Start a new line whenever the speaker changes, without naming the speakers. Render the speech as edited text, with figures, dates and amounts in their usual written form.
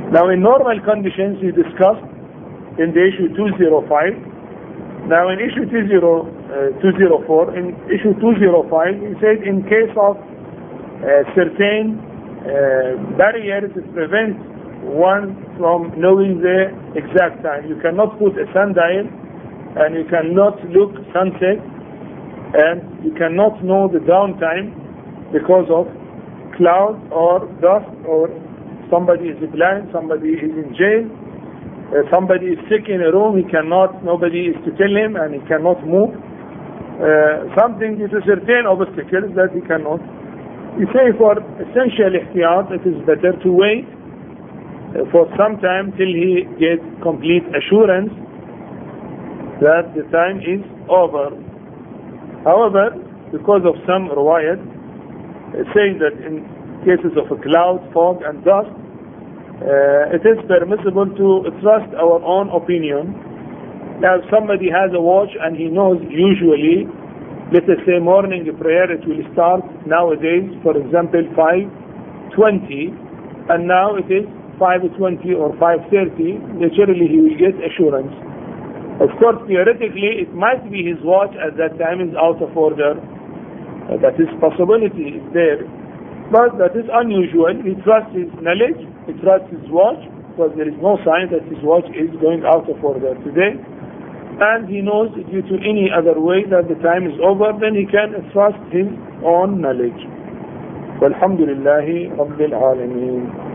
Now in normal conditions we discussed in the issue 205. Now in issue 204, in issue 205 he said in case of certain barriers that prevent one from knowing the exact time. You cannot put a sundial and you cannot look sunset and you cannot know the downtime because of cloud or dust, or somebody is blind, somebody is in jail, somebody is sick in a room, nobody is to tell him and he cannot move. Something due to certain obstacles that he cannot. You say for essential ihtiyat, it is better to wait for some time till he gets complete assurance that the time is over. However, because of some riwayat saying that in cases of a cloud, fog and dust, it is permissible to trust our own opinion. Now if somebody has a watch and he knows usually, let us say morning prayer, it will start nowadays, for example 5:20, and now it is 5:20 or 5:30, naturally he will get assurance. Of course, theoretically, it might be his watch at that time is out of order. That is possibility is there. But that is unusual. He trusts his knowledge, he trusts his watch, because there is no sign that his watch is going out of order today. And he knows due to any other way that the time is over, then he can trust his own knowledge. Walhamdulillahi Rabbil Alameen.